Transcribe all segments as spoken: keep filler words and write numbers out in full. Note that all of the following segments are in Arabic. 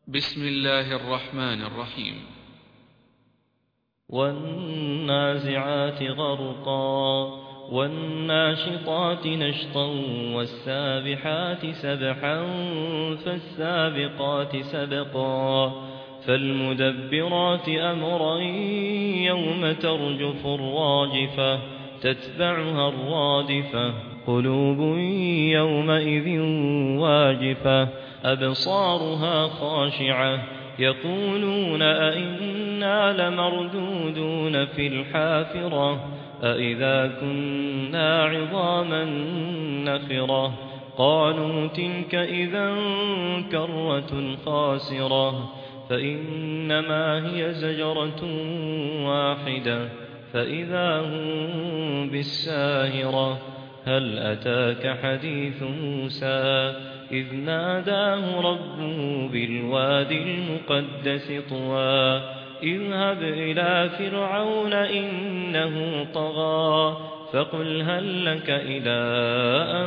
بسم الله الرحمن الرحيم. والنازعات غرقا والناشطات نشطا والسابحات سبحا فالسابقات سبقا فالمدبرات أمرا يوم ترجف الراجفة تتبعها الرادفة قلوب يومئذ واجفة أبصارها خاشعة يقولون أئنا لمردودون في الحافرة أئذا كنا عظاما نخرة قالوا تلك إذا كرة خاسرة فإنما هي زجرة واحدة فإذا هم بالساهرة هل أتاك حديث موسى إذ ناداه ربه بالوادي المقدس طوى اذهب إلى فرعون إنه طغى فقل هل لك إلى أن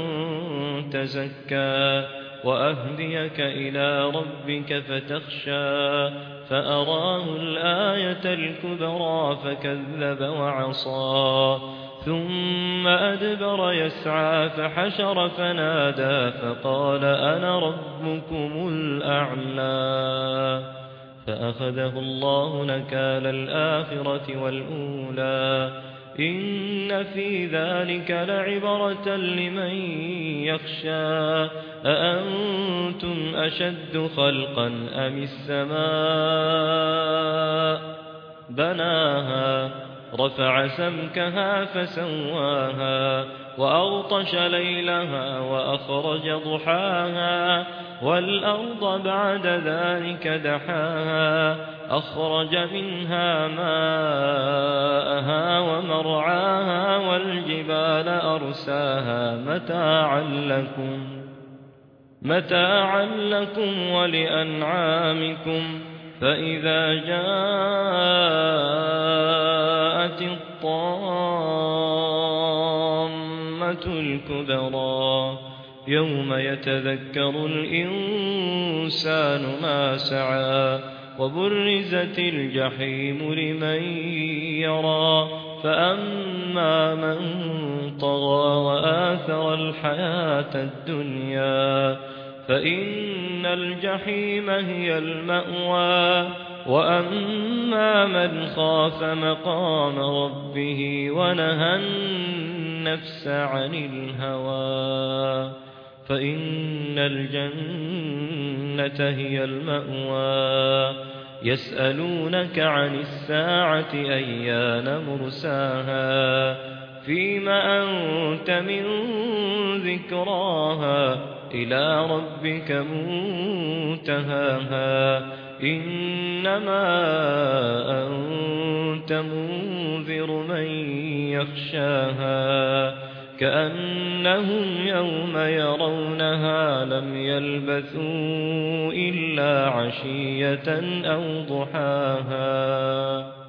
تزكى وأهديك إلى ربك فتخشى فأراه الآية الكبرى فكذب وعصى ثم أدبر يسعى فحشر فنادى فقال أنا ربكم الأعلى فأخذه الله نكال الآخرة والأولى إن في ذلك لعبرة لمن يخشى أأنتم أشد خلقا أم السماء بناها رفع سمكها فسواها وأغطش ليلها وأخرج ضحاها والأرض بعد ذلك دحاها أخرج منها ماءها ومرعاها والجبال أرساها متاعا لكم متاعا لكم ولأنعامكم فإذا جاءت الطامة الكبرى يوم يتذكر الإنسان ما سعى وبرزت الجحيم لمن يرى فأما من طغى وآثر الحياة الدنيا فإن الجحيم هي المأوى وأما من خاف مقام ربه ونهى النفس عن الهوى فإن الجنة هي المأوى يسألونك عن الساعة أيان مرساها فيم أنت من ذكراها إلى ربك منتهاها إنما أنت منذر من يخشاها كأنهم يوم يرونها لم يلبثوا إلا عشية أو ضحاها.